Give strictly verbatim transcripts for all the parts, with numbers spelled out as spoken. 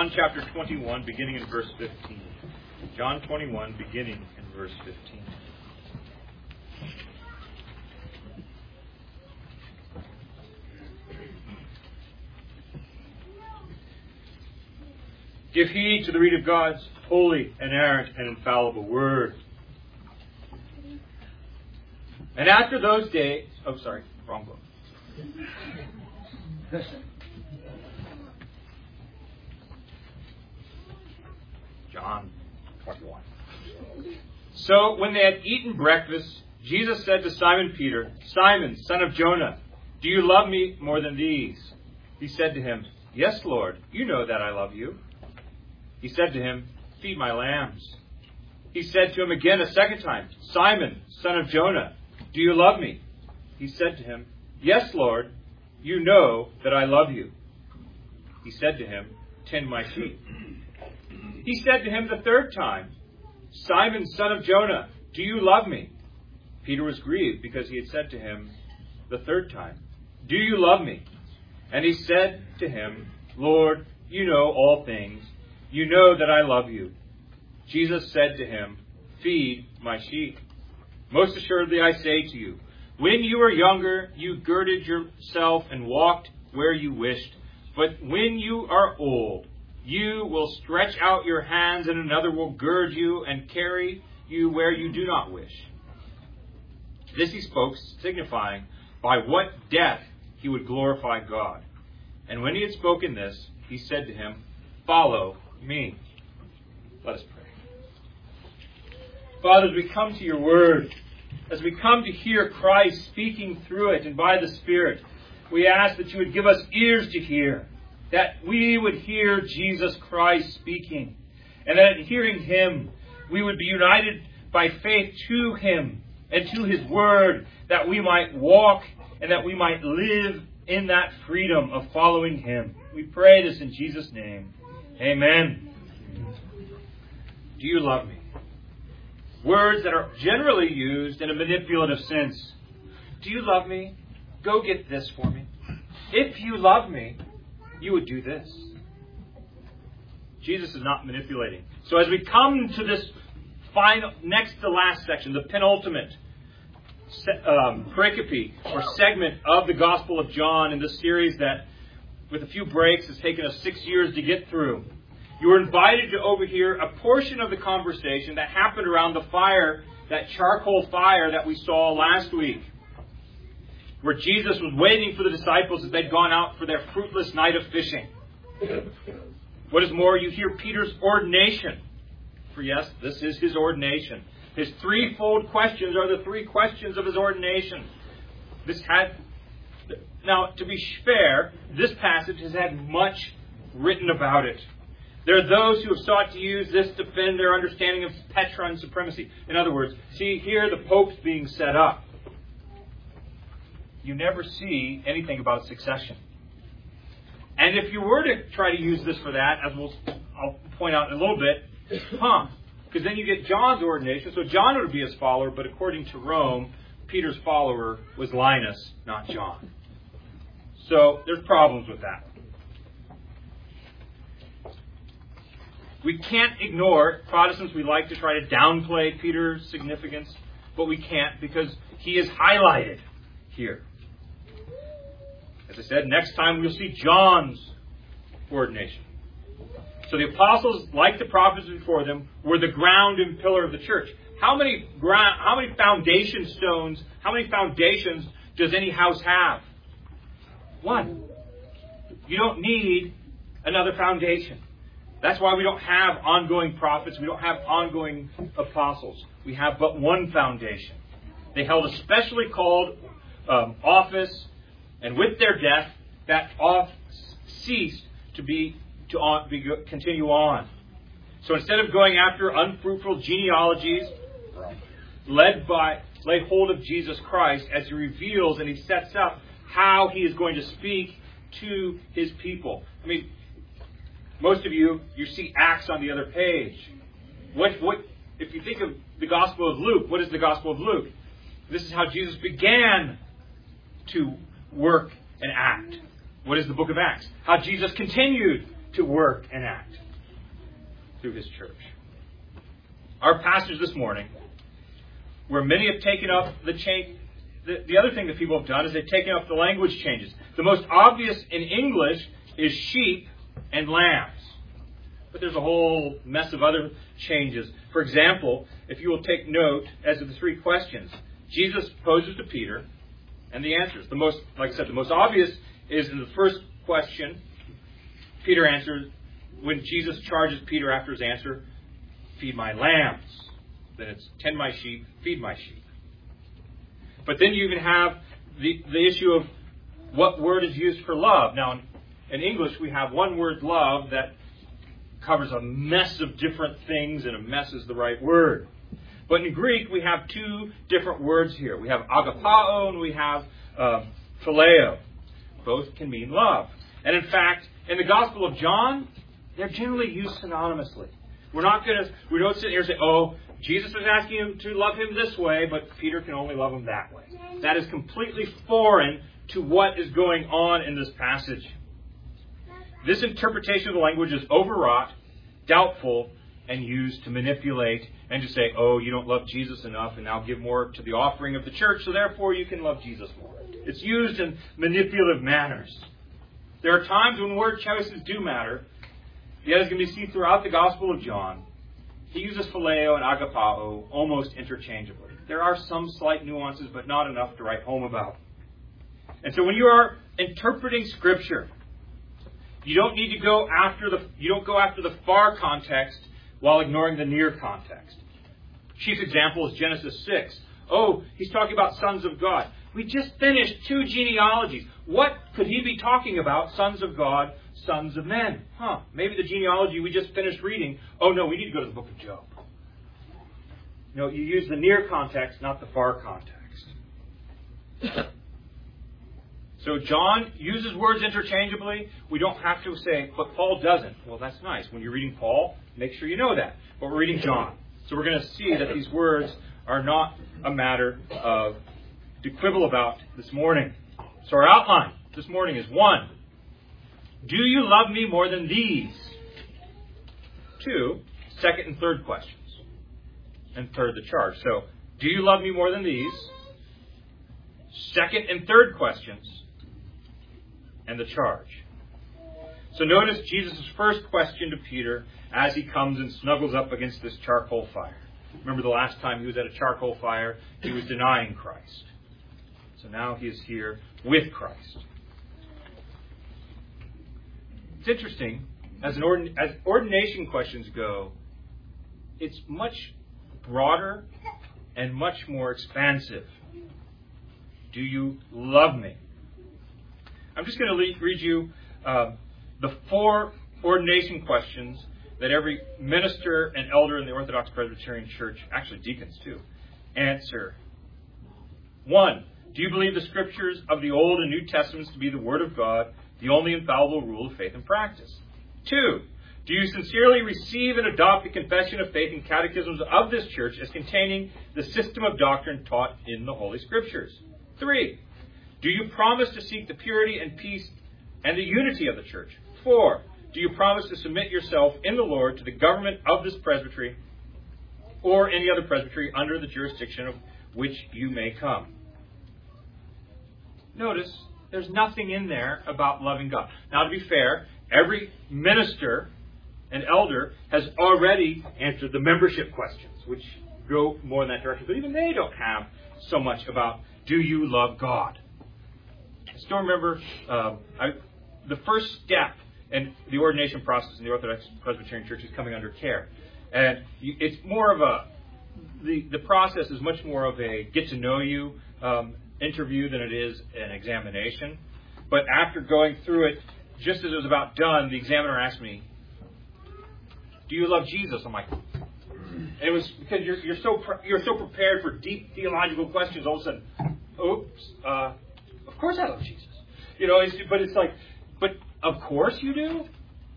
John chapter twenty-one, beginning in verse fifteen. John twenty-one, beginning in verse fifteen. Give heed to the read of God's holy, inerrant, and infallible word. And after those days... Oh, sorry. Wrong book. John twenty-one. So when they had eaten breakfast, Jesus said to Simon Peter, Simon, son of Jonah, do you love me more than these? He said to him, Yes, Lord, you know that I love you. He said to him, Feed my lambs. He said to him again a second time, Simon, son of Jonah, do you love me? He said to him, Yes, Lord, you know that I love you. He said to him, Tend my sheep. He said to him the third time, Simon, son of Jonah, do you love me? Peter was grieved because he had said to him the third time, Do you love me? And he said to him, Lord, you know all things. You know that I love you. Jesus said to him, Feed my sheep. Most assuredly I say to you, when you were younger, you girded yourself and walked where you wished. But when you are old, you will stretch out your hands and another will gird you and carry you where you do not wish. This he spoke, signifying by what death he would glorify God. And when he had spoken this, he said to him, Follow me. Let us pray. Father, as we come to your word, as we come to hear Christ speaking through it and by the Spirit, we ask that you would give us ears to hear, that we would hear Jesus Christ speaking, and that in hearing him, we would be united by faith to him and to his word, that we might walk and that we might live in that freedom of following him. We pray this in Jesus' name. Amen. Do you love me? Words that are generally used in a manipulative sense. Do you love me? Go get this for me. If you love me, you would do this. Jesus is not manipulating. So as we come to this final, next to last section, the penultimate um, pericope or segment of the Gospel of John in this series that, with a few breaks, has taken us six years to get through. You were invited to overhear a portion of the conversation that happened around the fire, that charcoal fire that we saw last week, where Jesus was waiting for the disciples as they'd gone out for their fruitless night of fishing. What is more, you hear Peter's ordination. For yes, this is his ordination. His threefold questions are the three questions of his ordination. This had, now, to be fair, this passage has had much written about it. There are those who have sought to use this to defend their understanding of Petrine supremacy. In other words, see here the Pope's being set up. You never see anything about succession. And if you were to try to use this for that, as we'll, I'll point out in a little bit, huh? Because then you get John's ordination. So John would be his follower, but according to Rome, Peter's follower was Linus, not John. So there's problems with that. We can't ignore, Protestants, we like to try to downplay Peter's significance, but we can't because he is highlighted here. As I said, next time we'll see John's ordination. So the apostles, like the prophets before them, were the ground and pillar of the church. How many ground, how many foundation stones, how many foundations does any house have? One. You don't need another foundation. That's why we don't have ongoing prophets. We don't have ongoing apostles. We have but one foundation. They held a specially called um, office, and with their death, that office ceased to be to on, be, continue on. So instead of going after unfruitful genealogies, led by lay hold of Jesus Christ as he reveals and he sets up how he is going to speak to his people. I mean, most of you, you see Acts on the other page. What, what, if you think of the Gospel of Luke, what is the Gospel of Luke? This is how Jesus began to work and act. What is the book of Acts? How Jesus continued to work and act through His church. Our passage this morning, where many have taken up the change, the, the other thing that people have done is they've taken up the language changes. The most obvious in English is sheep and lambs. But there's a whole mess of other changes. For example, if you will take note as of the three questions, Jesus poses to Peter and the answers. The most, like I said, the most obvious is in the first question. Peter answers, when Jesus charges Peter after his answer, feed my lambs. Then it's tend my sheep, feed my sheep. But then you even have the, the issue of what word is used for love. Now, in, in English, we have one word, love, that covers a mess of different things, and a mess is the right word. But in Greek, we have two different words here. We have agapao and we have uh, phileo. Both can mean love. And in fact, in the Gospel of John, they're generally used synonymously. We're not going to, we don't sit here and say, oh, Jesus was asking him to love him this way, but Peter can only love him that way. That is completely foreign to what is going on in this passage. This interpretation of the language is overwrought, doubtful, and used to manipulate and to say, oh, you don't love Jesus enough, and now give more to the offering of the church, so therefore you can love Jesus more. It's used in manipulative manners. There are times when word choices do matter. Yet, as can be seen throughout the Gospel of John, he uses phileo and agapao almost interchangeably. There are some slight nuances, but not enough to write home about. And so when you are interpreting Scripture, you don't need to go after the you don't go after the far context while ignoring the near context. Chief example is Genesis six. Oh, he's talking about sons of God. We just finished two genealogies. What could he be talking about? Sons of God, sons of men. Huh, maybe the genealogy we just finished reading. Oh no, we need to go to the book of Job. No, you use the near context, not the far context. So John uses words interchangeably. We don't have to say, but Paul doesn't. Well, that's nice. When you're reading Paul, make sure you know that. But we're reading John. So we're going to see that these words are not a matter of to quibble about this morning. So our outline this morning is one, do you love me more than these? Two, second and third questions. And third, the charge. So, do you love me more than these? Second and third questions. And the charge. So notice Jesus' first question to Peter as he comes and snuggles up against this charcoal fire. Remember the last time he was at a charcoal fire, he was denying Christ. So now he is here with Christ. It's interesting, as, an ordin- as ordination questions go, it's much broader and much more expansive. Do you love me? I'm just going to le- read you uh, the four ordination questions that every minister and elder in the Orthodox Presbyterian Church, actually deacons too, answer. One, do you believe the Scriptures of the Old and New Testaments to be the Word of God, the only infallible rule of faith and practice? Two, do you sincerely receive and adopt the confession of faith and catechisms of this church as containing the system of doctrine taught in the Holy Scriptures? Three, do you promise to seek the purity and peace and the unity of the church? Four, do you promise to submit yourself in the Lord to the government of this presbytery or any other presbytery under the jurisdiction of which you may come? Notice, there's nothing in there about loving God. Now, to be fair, every minister and elder has already answered the membership questions, which go more in that direction. But even they don't have so much about, do you love God? I still remember uh, I, the first step in the ordination process in the Orthodox Presbyterian Church is coming under care. And you, it's more of a, the, the process is much more of a get-to-know-you um, interview than it is an examination. But after going through it, just as it was about done, the examiner asked me, do you love Jesus? I'm like, it was because you're, you're so pre- you're so prepared for deep theological questions. All of a sudden, oops, uh, of course I love Jesus. You know, it's, but it's like, but of course you do.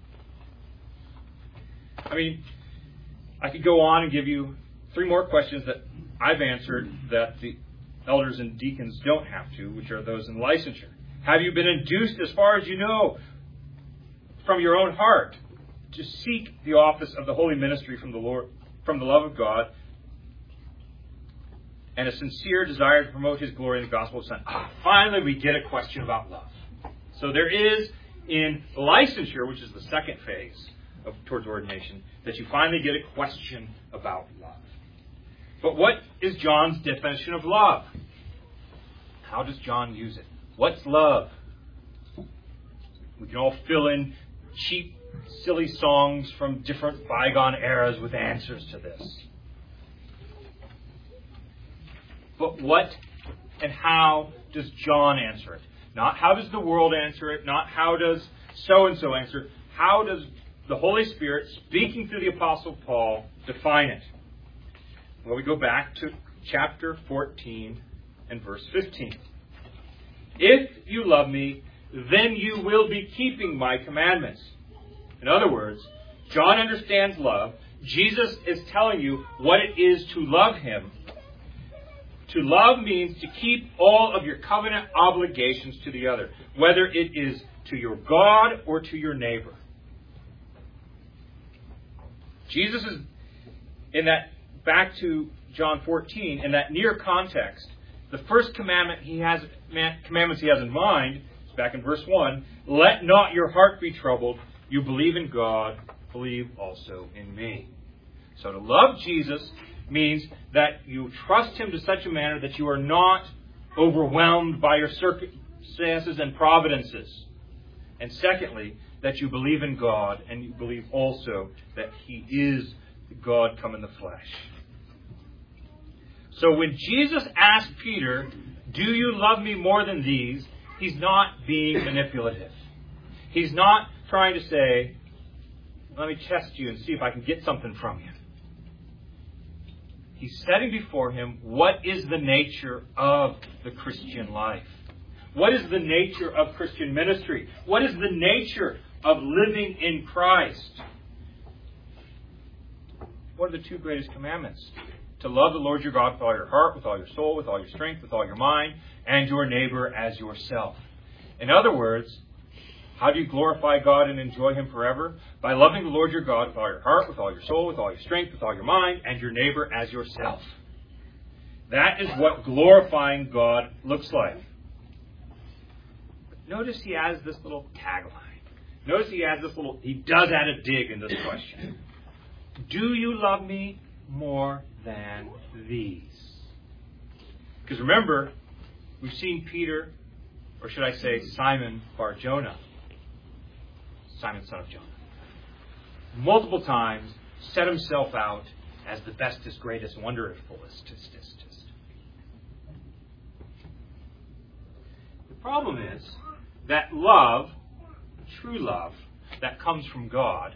I mean, I could go on and give you three more questions that I've answered that the elders and deacons don't have to, which are those in licensure. Have you been induced as far as you know? from your own heart to seek the office of the holy ministry from the Lord, from the love of God, and a sincere desire to promote His glory in the gospel of His Son. Ah, finally, we get a question about love. So there is, in licensure, which is the second phase of towards ordination, that you finally get a question about love. But what is John's definition of love? How does John use it? What's love? We can all fill in cheap, silly songs from different bygone eras with answers to this. But what and how does John answer it? Not how does the world answer it, not how does so-and-so answer it. How does the Holy Spirit, speaking through the Apostle Paul, define it? Well, we go back to chapter fourteen and verse fifteen. If you love me, then you will be keeping my commandments. In other words, John understands love. Jesus is telling you what it is to love Him. To love means to keep all of your covenant obligations to the other, whether it is to your God or to your neighbor. Jesus is, in that, back to John fourteen, in that near context, the first commandment he has, commandments he has in mind, is back in verse one, let not your heart be troubled. You believe in God, believe also in me. So to love Jesus means that you trust Him to such a manner that you are not overwhelmed by your circumstances and providences. And secondly, that you believe in God and you believe also that He is God come in the flesh. So when Jesus asked Peter, do you love me more than these? He's not being manipulative. He's not trying to say, let me test you and see if I can get something from you. He's setting before him what is the nature of the Christian life. What is the nature of Christian ministry? What is the nature of living in Christ? What are the two greatest commandments? To love the Lord your God with all your heart, with all your soul, with all your strength, with all your mind, and your neighbor as yourself. In other words, how do you glorify God and enjoy Him forever? By loving the Lord your God with all your heart, with all your soul, with all your strength, with all your mind, and your neighbor as yourself. That is what glorifying God looks like. Notice he has this little tagline. Notice he has this little, he does add a dig in this question. Do you love me more than these? Because remember, we've seen Peter, or should I say Simon Bar-Jonah, Simon son of Jonah, multiple times set himself out as the bestest, greatest, wonderfulest. The problem is that love, true love, that comes from God,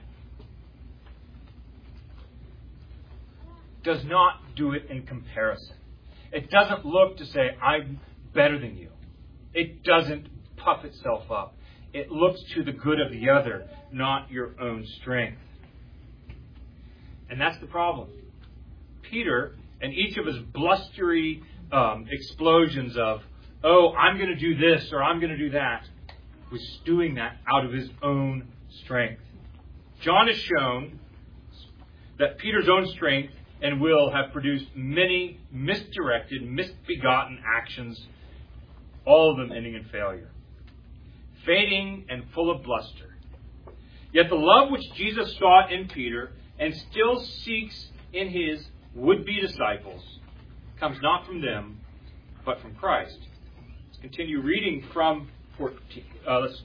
does not do it in comparison. It doesn't look to say, I'm better than you. It doesn't puff itself up. It looks to the good of the other, not your own strength. And that's the problem. Peter, and each of his blustery um, explosions of, oh, I'm going to do this or I'm going to do that, was doing that out of his own strength. John has shown that Peter's own strength and will have produced many misdirected, misbegotten actions, all of them ending in failure. Fading and full of bluster. Yet the love which Jesus sought in Peter and still seeks in his would-be disciples comes not from them, but from Christ. Let's continue reading from fourteen. Uh, let's,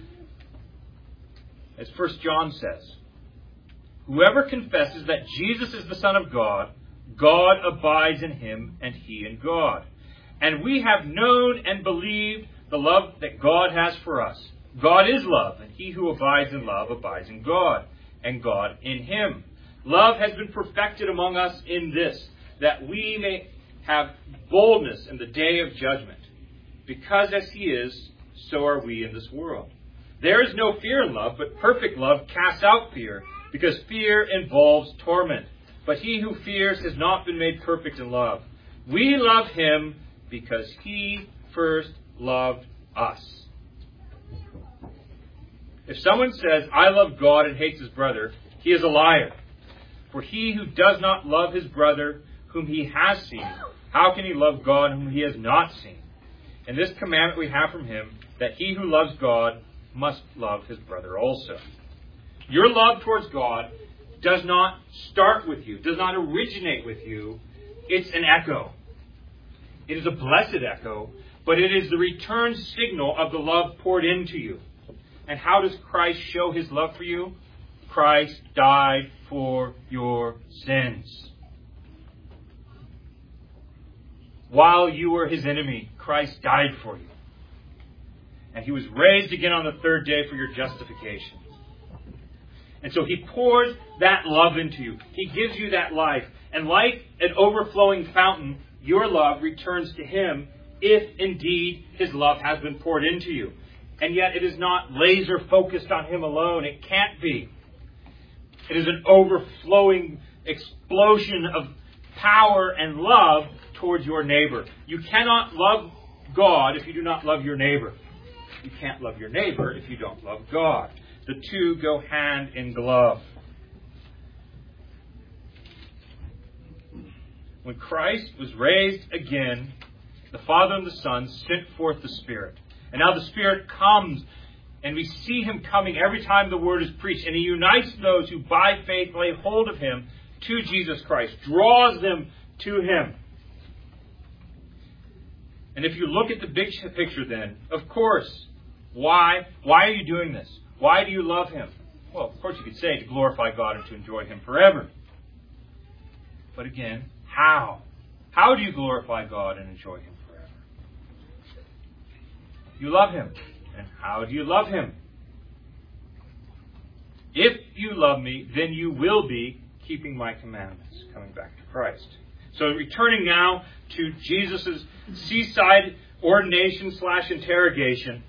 as First John says, whoever confesses that Jesus is the Son of God, God abides in him and he in God. And we have known and believed the love that God has for us. God is love, and he who abides in love abides in God, and God in him. Love has been perfected among us in this, that we may have boldness in the day of judgment. Because as he is, so are we in this world. There is no fear in love, but perfect love casts out fear, because fear involves torment. But he who fears has not been made perfect in love. We love him because he first loved us. If someone says, I love God and hates his brother, he is a liar. For he who does not love his brother whom he has seen, how can he love God whom he has not seen? And this commandment we have from him, that he who loves God must love his brother also. Your love towards God does not start with you, does not originate with you. It's an echo. It is a blessed echo, but it is the return signal of the love poured into you. And how does Christ show his love for you? Christ died for your sins. While you were his enemy, Christ died for you. And he was raised again on the third day for your justification. And so he pours that love into you. He gives you that life. And like an overflowing fountain, your love returns to him if indeed his love has been poured into you. And yet it is not laser focused on him alone. It can't be. It is an overflowing explosion of power and love towards your neighbor. You cannot love God if you do not love your neighbor. You can't love your neighbor if you don't love God. The two go hand in glove. When Christ was raised again, the Father and the Son sent forth the Spirit. And now the Spirit comes, and we see him coming every time the word is preached. And he unites those who by faith lay hold of him to Jesus Christ, draws them to him. And if you look at the big picture then, of course, why? Why are you doing this? Why do you love him? Well, of course you could say to glorify God and to enjoy him forever. But again, how? How do you glorify God and enjoy him forever? You love him. And how do you love him? If you love me, then you will be keeping my commandments. Coming back to Christ. So returning now to Jesus' seaside ordination slash interrogation.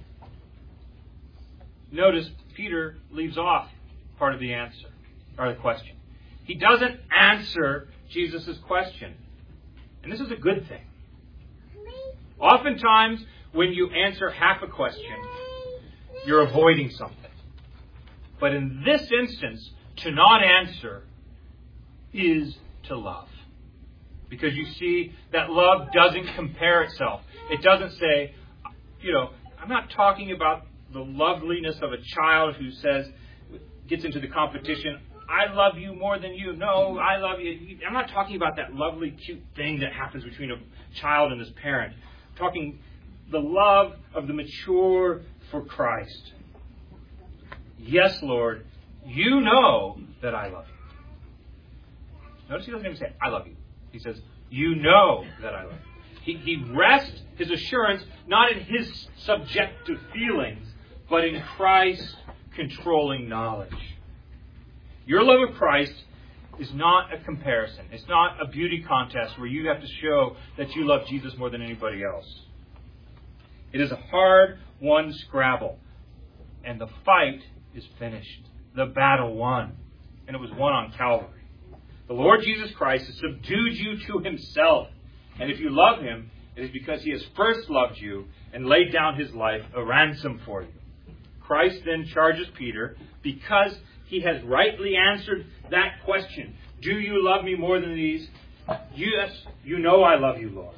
Notice Peter leaves off part of the answer, or the question. He doesn't answer Jesus' question. And this is a good thing. Oftentimes, when you answer half a question, you're avoiding something. But in this instance, to not answer is to love. Because you see that love doesn't compare itself. It doesn't say, you know, I'm not talking about the loveliness of a child who says, gets into the competition, I love you more than you. No, I love you. I'm not talking about that lovely, cute thing that happens between a child and his parent. I'm talking the love of the mature for Christ. Yes, Lord, you know that I love you. Notice he doesn't even say, I love you. He says, you know that I love you. He, he rests his assurance not in his subjective feelings, but in Christ's controlling knowledge. Your love of Christ is not a comparison. It's not a beauty contest where you have to show that you love Jesus more than anybody else. It is a hard-won scrabble. And the fight is finished. The battle won. And it was won on Calvary. The Lord Jesus Christ has subdued you to himself. And if you love him, it is because he has first loved you and laid down his life a ransom for you. Christ then charges Peter, because he has rightly answered that question, do you love me more than these? Yes, you know I love you, Lord.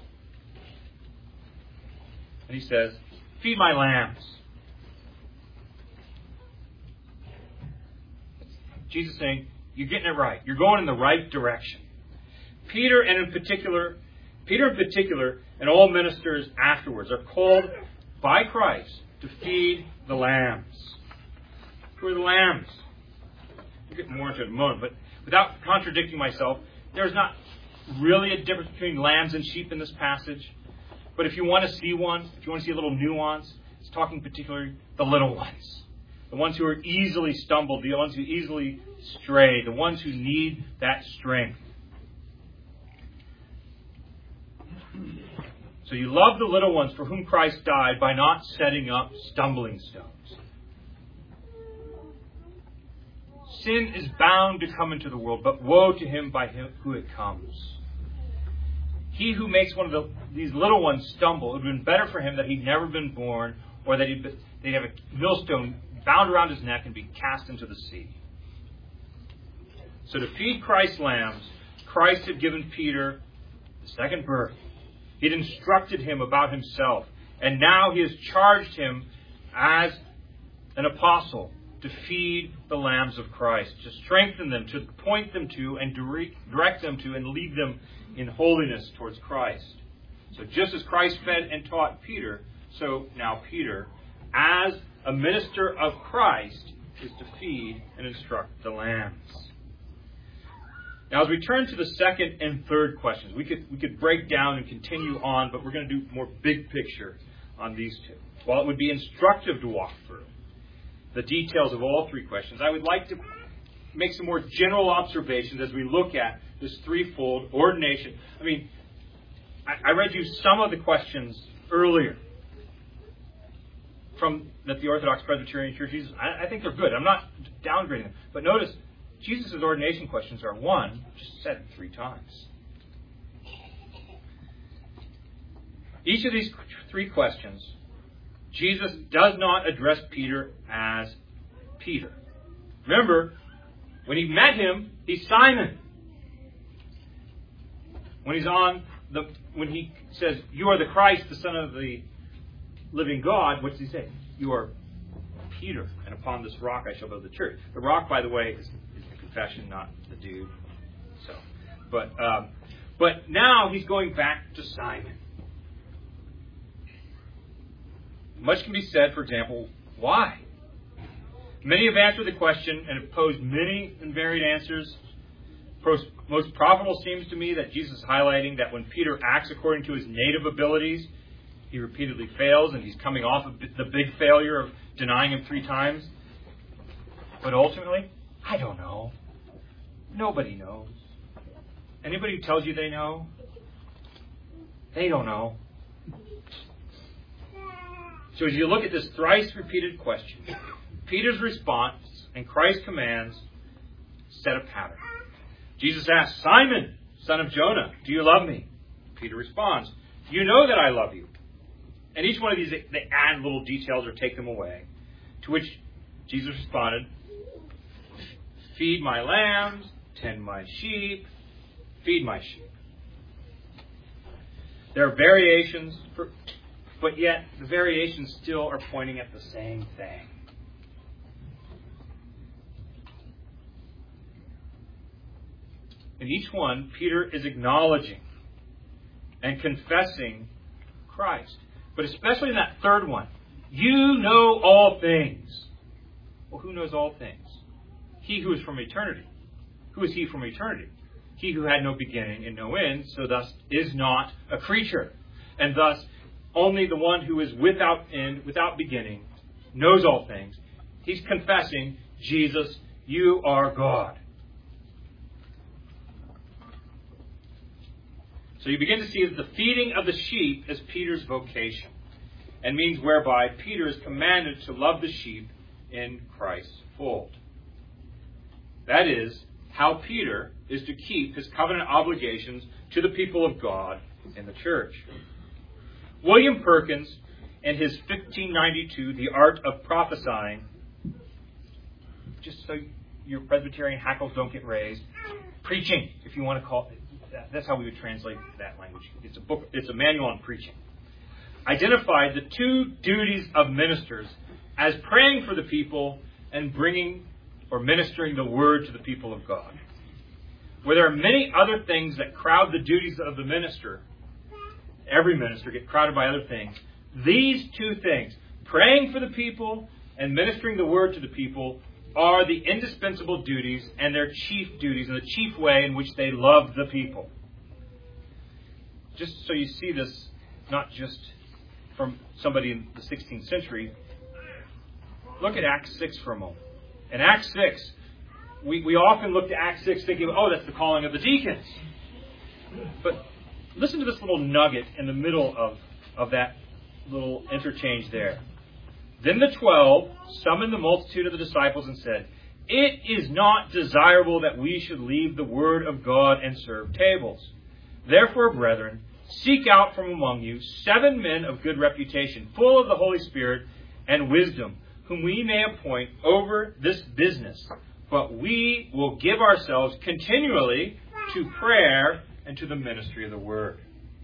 And he says, feed my lambs. Jesus saying, you're getting it right. You're going in the right direction. Peter and in particular, Peter in particular, and all ministers afterwards are called by Christ to feed the lambs. Who are the lambs? We'll get more into it in a moment, but without contradicting myself, there's not really a difference between lambs and sheep in this passage. But if you want to see one, if you want to see a little nuance, it's talking particularly the little ones. The ones who are easily stumbled, the ones who easily stray, the ones who need that strength. So you love the little ones for whom Christ died by not setting up stumbling stones. Sin is bound to come into the world, but woe to him by who it comes. He who makes one of the, these little ones stumble, it would have been better for him that he'd never been born, or that he'd, they'd have a millstone bound around his neck and be cast into the sea. So to feed Christ's lambs, Christ had given Peter the second birth. He had instructed him about himself. And now he has charged him as an apostle to feed the lambs of Christ, to strengthen them, to point them to and direct them to and lead them in holiness towards Christ. So just as Christ fed and taught Peter, so now Peter, as a minister of Christ, is to feed and instruct the lambs. Now, as we turn to the second and third questions, we could we could break down and continue on, but we're going to do more big picture on these two. While it would be instructive to walk through the details of all three questions, I would like to make some more general observations as we look at this threefold ordination. I mean, I, I read you some of the questions earlier from that the Orthodox Presbyterian Church uses. I, I think they're good. I'm not downgrading them. But notice, Jesus' ordination questions are, one, just said three times. Each of these three questions, Jesus does not address Peter as Peter. Remember, when he met him, he's Simon. When he's on the, when he says, "You are the Christ, the Son of the living God," what does he say? "You are Peter, and upon this rock I shall build the church." The rock, by the way, is, is the confession, not the dude. So, but um, but now he's going back to Simon. Much can be said, for example, why? Many have answered the question and have posed many and varied answers. Most profitable seems to me that Jesus is highlighting that when Peter acts according to his native abilities, he repeatedly fails, and he's coming off of the big failure of denying him three times. But ultimately, I don't know. Nobody knows. Anybody who tells you they know, they don't know. So as you look at this thrice repeated question, Peter's response and Christ's commands set a pattern. Jesus asks, "Simon, son of Jonah, do you love me?" Peter responds, "You know that I love you." And each one of these, they add little details or take them away. To which Jesus responded, "Feed my lambs, tend my sheep, feed my sheep." There are variations, for, but yet the variations still are pointing at the same thing. In each one, Peter is acknowledging and confessing Christ. But especially in that third one, "You know all things." Well, who knows all things? He who is from eternity. Who is he from eternity? He who had no beginning and no end, so thus is not a creature. And thus, only the one who is without end, without beginning, knows all things. He's confessing, "Jesus, you are God." So you begin to see that the feeding of the sheep is Peter's vocation, and means whereby Peter is commanded to love the sheep in Christ's fold. That is how Peter is to keep his covenant obligations to the people of God in the church. William Perkins, in his fifteen ninety-two, The Art of Prophesying, just so your Presbyterian hackles don't get raised, preaching, if you want to call it. That's how we would translate that language. It's a book. It's a manual on preaching. Identified the two duties of ministers as praying for the people and bringing or ministering the word to the people of God. Where there are many other things that crowd the duties of the minister, every minister get crowded by other things. These two things, praying for the people and ministering the word to the people, are the indispensable duties and their chief duties and the chief way in which they love the people. Just so you see this, not just from somebody in the sixteenth century, look at Acts six for a moment. In Acts six, we, we often look to Acts six thinking, oh, that's the calling of the deacons. But listen to this little nugget in the middle of, of that little interchange there. Then the twelve summoned the multitude of the disciples and said, "It is not desirable that we should leave the word of God and serve tables. Therefore, brethren, seek out from among you seven men of good reputation, full of the Holy Spirit and wisdom, whom we may appoint over this business, but we will give ourselves continually to prayer and to the ministry of the word.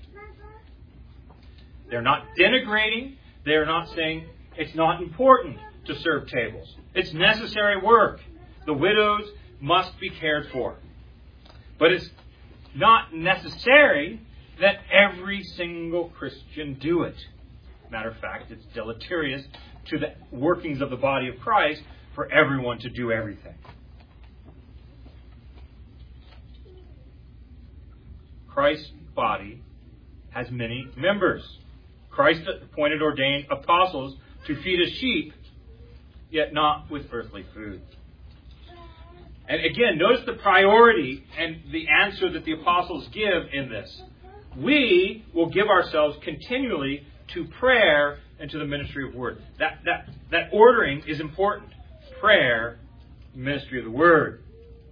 They're not denigrating. They're not saying it's not important to serve tables. It's necessary work. The widows must be cared for. But it's not necessary that every single Christian do it. Matter of fact, it's deleterious to the workings of the body of Christ for everyone to do everything. Christ's body has many members. Christ appointed ordained apostles to feed his sheep, yet not with earthly food. And again, notice the priority and the answer that the apostles give in this. We will give ourselves continually to prayer and to the ministry of word. That, that, that ordering is important. Prayer, ministry of the word.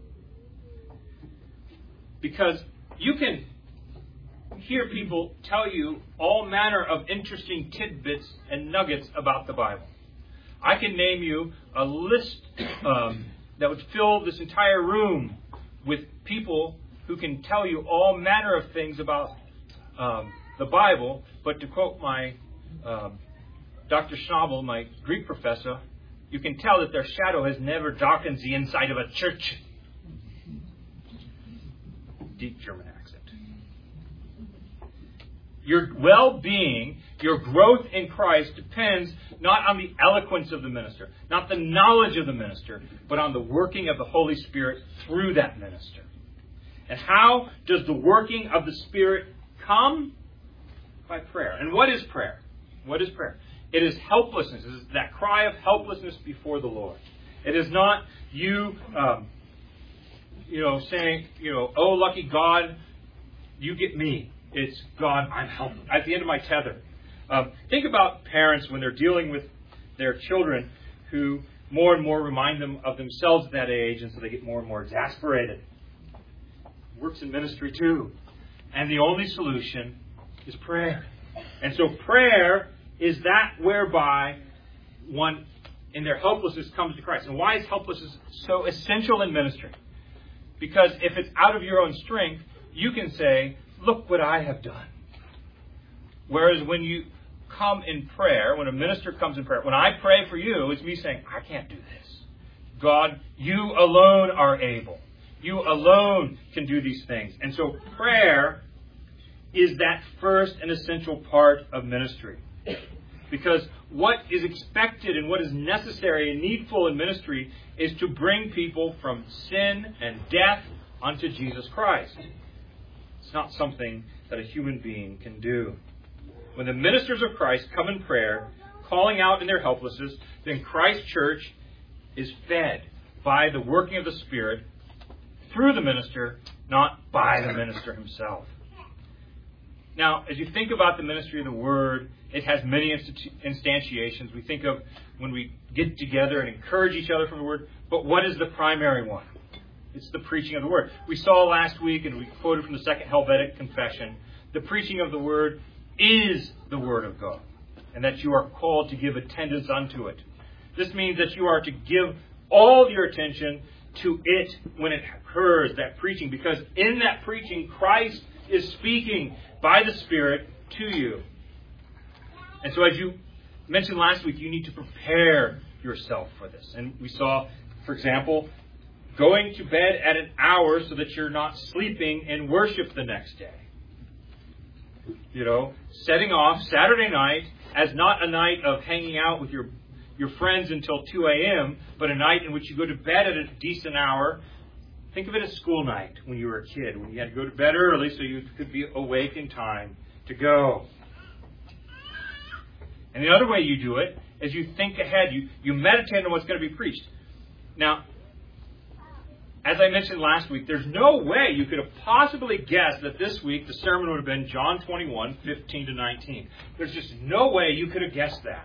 Because you can hear people tell you all manner of interesting tidbits and nuggets about the Bible. I can name you a list um, that would fill this entire room with people who can tell you all manner of things about um, the Bible. But to quote my um, Doctor Schnabel, my Greek professor, you can tell that their shadow has never darkened the inside of a church. Deep German accent. Your well-being, your growth in Christ depends not on the eloquence of the minister, not the knowledge of the minister, but on the working of the Holy Spirit through that minister. And how does the working of the Spirit come? By prayer. And what is prayer? What is prayer? It is helplessness. It is that cry of helplessness before the Lord. It is not you, um, you know, saying, you know, oh, lucky God, you get me. It's, God, I'm helpless. At the end of my tether. Um, think about parents when they're dealing with their children who more and more remind them of themselves at that age, and so they get more and more exasperated. It works in ministry too. And the only solution is prayer. And so prayer is that whereby one, in their helplessness, comes to Christ. And why is helplessness so essential in ministry? Because if it's out of your own strength, you can say, look what I have done. Whereas when you come in prayer, when a minister comes in prayer, when I pray for you, it's me saying, I can't do this. God, you alone are able. You alone can do these things. And so prayer is that first and essential part of ministry. Because what is expected and what is necessary and needful in ministry is to bring people from sin and death unto Jesus Christ. It's not something that a human being can do. When the ministers of Christ come in prayer, calling out in their helplessness, then Christ's church is fed by the working of the Spirit through the minister, not by the minister himself. Now, as you think about the ministry of the Word, it has many instantiations. We think of when we get together and encourage each other from the Word. But what is the primary one? It's the preaching of the Word. We saw last week, and we quoted from the Second Helvetic Confession, the preaching of the Word is the Word of God, and that you are called to give attendance unto it. This means that you are to give all your attention to it when it occurs, that preaching, because in that preaching, Christ is speaking by the Spirit to you. And so as you mentioned last week, you need to prepare yourself for this. And we saw, for example, going to bed at an hour so that you're not sleeping in worship the next day. You know, setting off Saturday night as not a night of hanging out with your your friends until two a.m., but a night in which you go to bed at a decent hour. Think of it as school night when you were a kid, when you had to go to bed early so you could be awake in time to go. And the other way you do it is you think ahead. You, you meditate on what's going to be preached. Now, as I mentioned last week, there's no way you could have possibly guessed that this week the sermon would have been John twenty-one, fifteen to nineteen. There's just no way you could have guessed that.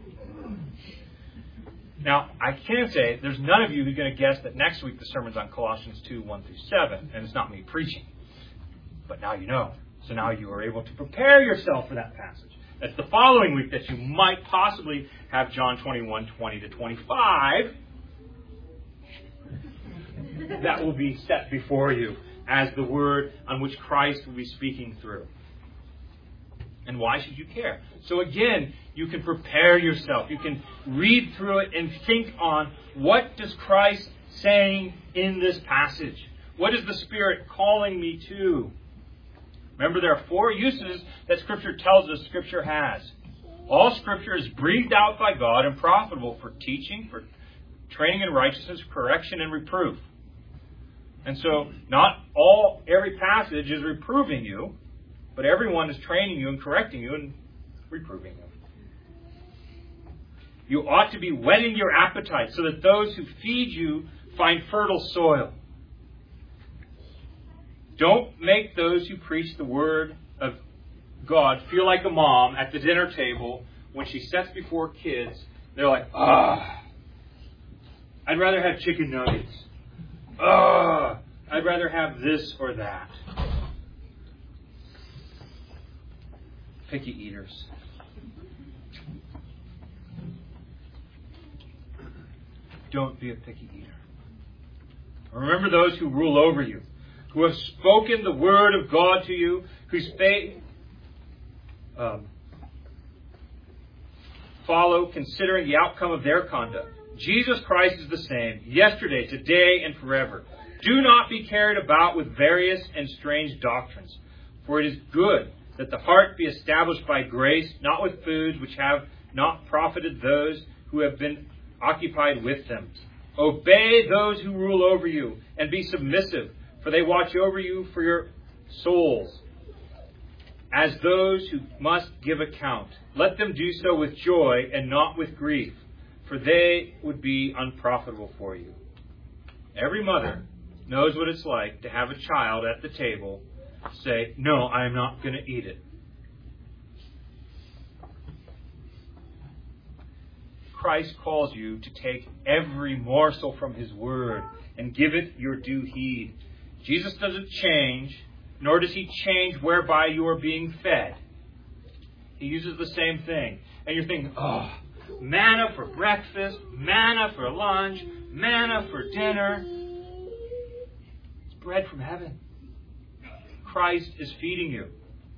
Now, I can say there's none of you who's going to guess that next week the sermon's on Colossians two, one through seven, and it's not me preaching. But now you know. So now you are able to prepare yourself for that passage. It's the following week that you might possibly have John twenty-one, twenty to twenty-five. That will be set before you as the word on which Christ will be speaking through. And why should you care? So again, you can prepare yourself. You can read through it and think on, what does Christ saying in this passage? What is the Spirit calling me to? Remember, there are four uses that Scripture tells us Scripture has. All Scripture is breathed out by God and profitable for teaching, for training in righteousness, correction, and reproof. And so, not all, every passage is reproving you, but everyone is training you and correcting you and reproving you. You ought to be whetting your appetite so that those who feed you find fertile soil. Don't make those who preach the Word of God feel like a mom at the dinner table when she sets before kids. They're like, ah, I'd rather have chicken nuggets. Ah, I'd rather have this or that. Picky eaters. Don't be a picky eater. Remember those who rule over you, who have spoken the word of God to you, whose faith um, follow, considering the outcome of their conduct. Jesus Christ is the same, yesterday, today, and forever. Do not be carried about with various and strange doctrines, for it is good that the heart be established by grace, not with foods which have not profited those who have been occupied with them. Obey those who rule over you, and be submissive, for they watch over you for your souls, as those who must give account. Let them do so with joy and not with grief, for they would be unprofitable for you. Every mother knows what it's like to have a child at the table say, no, I am not going to eat it. Christ calls you to take every morsel from His Word and give it your due heed. Jesus doesn't change, nor does He change whereby you are being fed. He uses the same thing. And you're thinking, oh, manna for breakfast, manna for lunch, manna for dinner. It's bread from heaven. Christ is feeding you.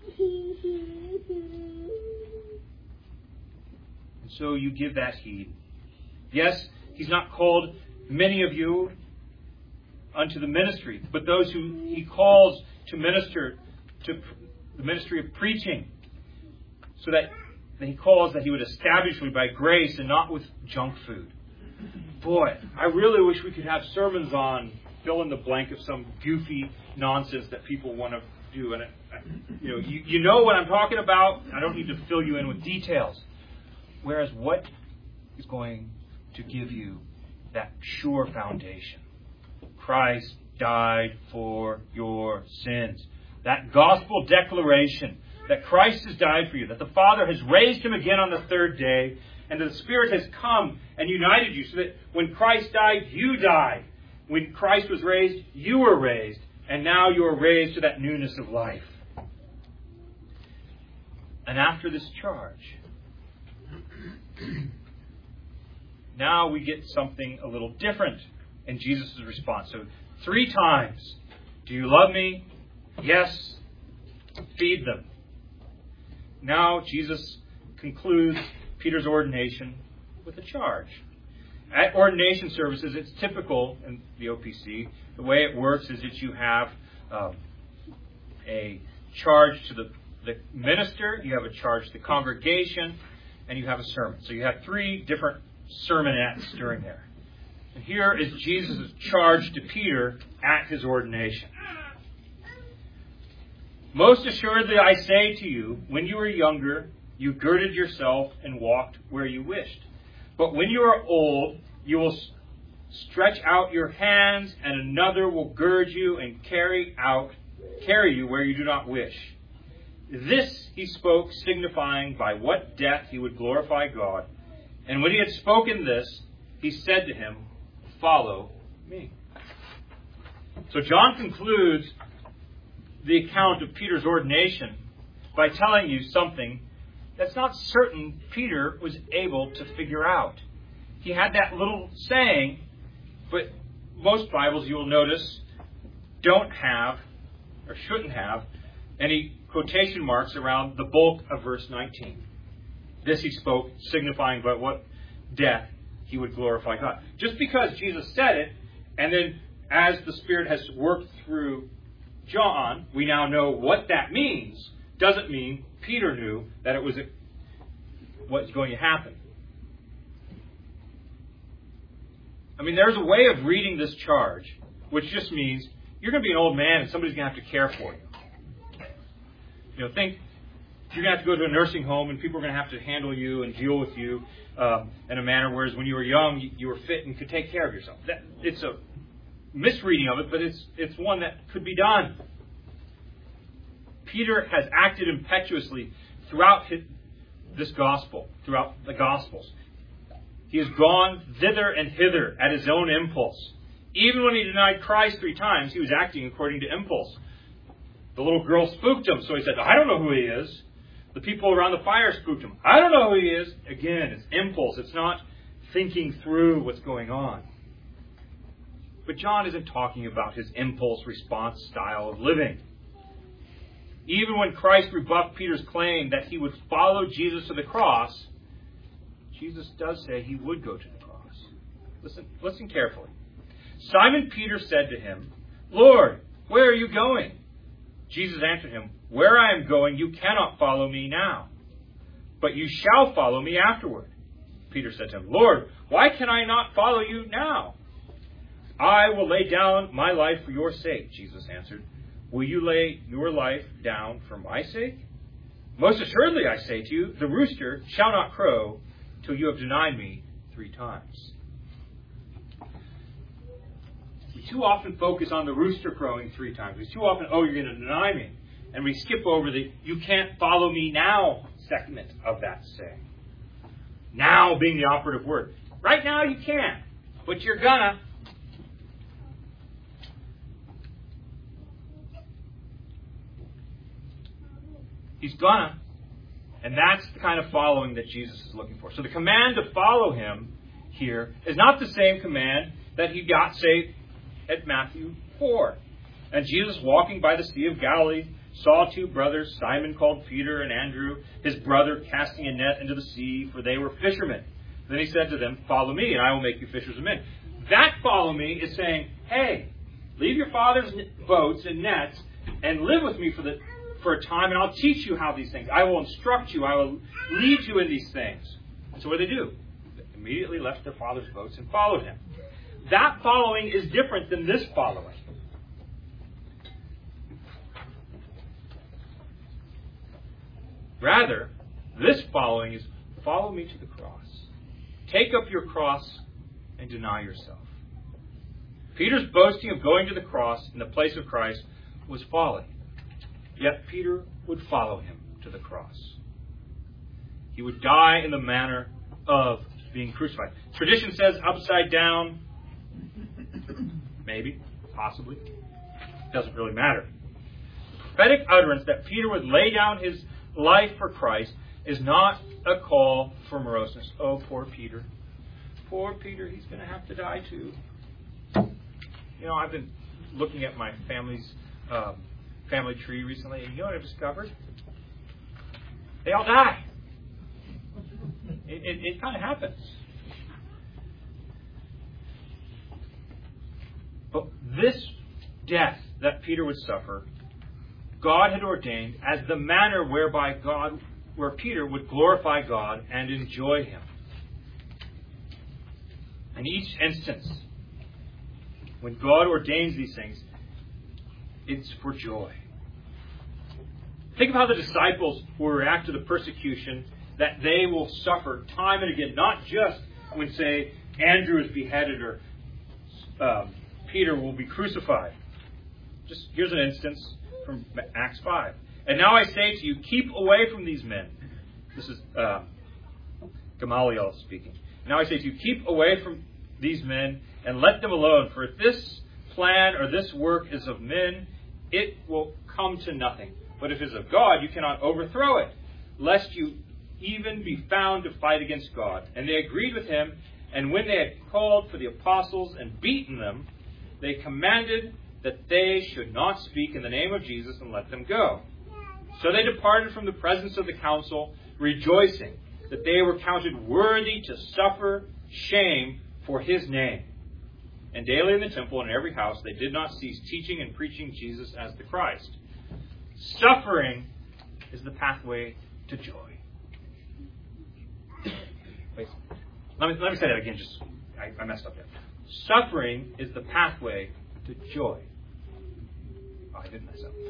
And so you give that heed. Yes, He's not called many of you unto the ministry, but those who He calls to minister to the ministry of preaching, so that, that He calls that He would establish you by grace and not with junk food. Boy, I really wish we could have sermons on fill in the blank of some goofy nonsense that people want to do. And it, you know, you, you know what I'm talking about. I don't need to fill you in with details. Whereas what is going to give you that sure foundation? Christ died for your sins. That gospel declaration that Christ has died for you, that the Father has raised Him again on the third day, and that the Spirit has come and united you so that when Christ died, you died. When Christ was raised, you were raised. And now you are raised to that newness of life. And after this charge, now we get something a little different in Jesus' response. So three times, do you love me? Yes. Feed them. Now Jesus concludes Peter's ordination with a charge. At ordination services, it's typical in the O P C. The way it works is that you have um, a charge to the, the minister, you have a charge to the congregation, and you have a sermon. So you have three different sermonettes during there. And here is Jesus' charge to Peter at his ordination. Most assuredly I say to you, when you were younger, you girded yourself and walked where you wished. But when you are old, you will stretch out your hands, and another will gird you and carry out, carry you where you do not wish. This he spoke, signifying by what death he would glorify God. And when he had spoken this, he said to him, "Follow me." So John concludes the account of Peter's ordination by telling you something that's not certain Peter was able to figure out. He had that little saying, but most Bibles, you will notice, don't have, or shouldn't have, any quotation marks around the bulk of verse nineteen. This he spoke, signifying by what death he would glorify God. Just because Jesus said it, and then as the Spirit has worked through John, we now know what that means, doesn't mean Peter knew that it was a, what's going to happen. I mean, there's a way of reading this charge, which just means you're going to be an old man and somebody's going to have to care for you. You know, think you're going to have to go to a nursing home and people are going to have to handle you and deal with you um, in a manner, whereas when you were young, you, you were fit and could take care of yourself. That, it's a misreading of it, but it's it's one that could be done. Peter has acted impetuously throughout his, this gospel, throughout the Gospels. He has gone thither and hither at his own impulse. Even when he denied Christ three times, he was acting according to impulse. The little girl spooked him, so he said, I don't know who he is. The people around the fire spooked him. I don't know who he is. Again, it's impulse. It's not thinking through what's going on. But John isn't talking about his impulse response style of living. Even when Christ rebuffed Peter's claim that he would follow Jesus to the cross, Jesus does say he would go to the cross. Listen, listen carefully. Simon Peter said to him, Lord, where are you going? Jesus answered him, Where I am going, you cannot follow me now, but you shall follow me afterward. Peter said to him, Lord, why can I not follow you now? I will lay down my life for your sake, Jesus answered. Will you lay your life down for my sake? Most assuredly, I say to you, the rooster shall not crow till you have denied me three times. We too often focus on the rooster crowing three times. We too often, oh, you're going to deny me. And we skip over the you can't follow me now segment of that saying. Now being the operative word. Right now you can, but you're gonna. He's gonna. And that's the kind of following that Jesus is looking for. So the command to follow him here is not the same command that he got, say, at Matthew four. And Jesus, walking by the Sea of Galilee, saw two brothers, Simon called Peter and Andrew, his brother, casting a net into the sea, for they were fishermen. Then he said to them, Follow me, and I will make you fishers of men. That follow me is saying, hey, leave your father's boats and nets and live with me for the for a time, and I'll teach you how these things. I will instruct you. I will lead you in these things. And so what did they do? They immediately left their father's boats and followed him. That following is different than this following. Rather, this following is follow me to the cross. Take up your cross and deny yourself. Peter's boasting of going to the cross in the place of Christ was folly. Yet Peter would follow him to the cross. He would die in the manner of being crucified. Tradition says upside down. Maybe. Possibly. Doesn't really matter. The prophetic utterance that Peter would lay down his life for Christ is not a call for moroseness. Oh, poor Peter. Poor Peter, he's going to have to die too. You know, I've been looking at my family's um, family tree recently, and you know what I've discovered? They all die. It, it, it kind of happens. But this death that Peter would suffer, God had ordained as the manner whereby God, where Peter would glorify God and enjoy Him. In each instance, when God ordains these things, it's for joy. Think of how the disciples will react to the persecution that they will suffer time and again. Not just when, say, Andrew is beheaded or um, Peter will be crucified. Just here's an instance from Acts five. And now I say to you, keep away from these men. This is uh, Gamaliel speaking. Now I say to you, keep away from these men and let them alone. For if this plan or this work is of men, it will come to nothing. But if it is of God, you cannot overthrow it, lest you even be found to fight against God. And they agreed with him, and when they had called for the apostles and beaten them, they commanded that they should not speak in the name of Jesus and let them go. So they departed from the presence of the council, rejoicing that they were counted worthy to suffer shame for his name. And daily in the temple and in every house they did not cease teaching and preaching Jesus as the Christ. Suffering is the pathway to joy. Wait, let me, let me say that again. Just I, I messed up there. Suffering is the pathway to joy. Oh, I didn't mess up.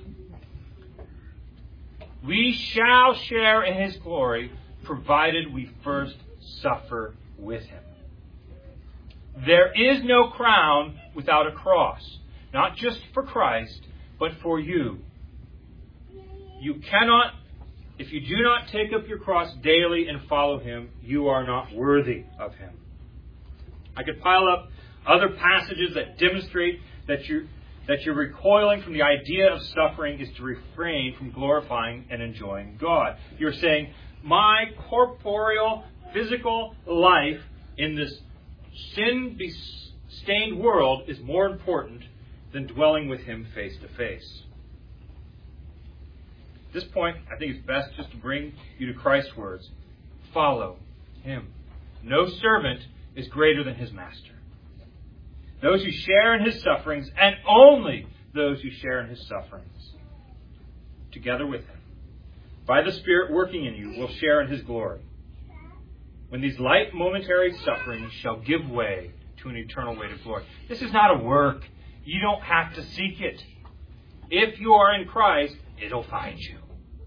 We shall share in his glory, provided we first suffer with him. There is no crown without a cross, not just for Christ, but for you. You cannot, if you do not take up your cross daily and follow him, you are not worthy of him. I could pile up other passages that demonstrate that you that you're recoiling from the idea of suffering is to refrain from glorifying and enjoying God. You're saying, my corporeal, physical life in this sin-stained world is more important than dwelling with him face to face. At this point, I think it's best just to bring you to Christ's words. Follow him. No servant is greater than his master. Those who share in his sufferings, and only those who share in his sufferings, together with him, by the Spirit working in you, will share in his glory. When these light momentary sufferings shall give way to an eternal weight of glory. This is not a work. You don't have to seek it. If you are in Christ, it'll find you.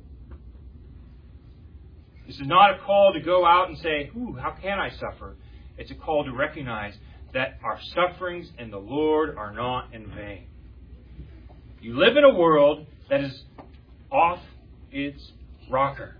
This is not a call to go out and say, ooh, how can I suffer? It's a call to recognize that our sufferings in the Lord are not in vain. You live in a world that is off its rocker.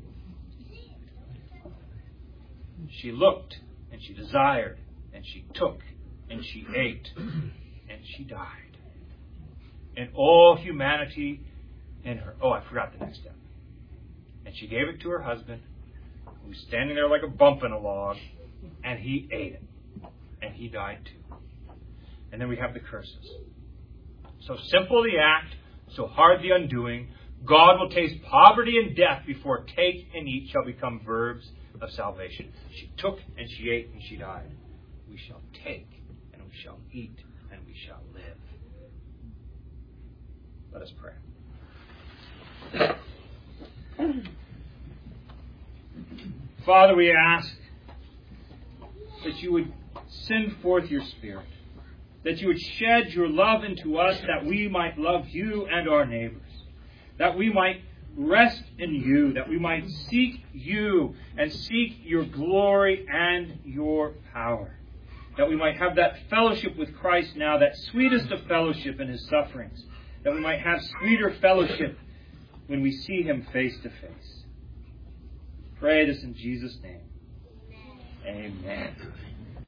She looked, and she desired, and she took, and she ate, and she died. And all humanity in her. Oh, I forgot the next step. And she gave it to her husband, who was standing there like a bump in a log, and he ate it. And he died too. And then we have the curses. So simple the act, so hard the undoing. God will taste poverty and death before take and eat shall become verbs of salvation. She took and she ate and she died. We shall take and we shall eat and we shall live. Let us pray. Father, we ask that you would send forth your Spirit, that you would shed your love into us, that we might love you and our neighbors, that we might rest in you, that we might seek you and seek your glory and your power, that we might have that fellowship with Christ now, that sweetest of fellowship in his sufferings, that we might have sweeter fellowship when we see him face to face. Pray this in Jesus' name. Amen.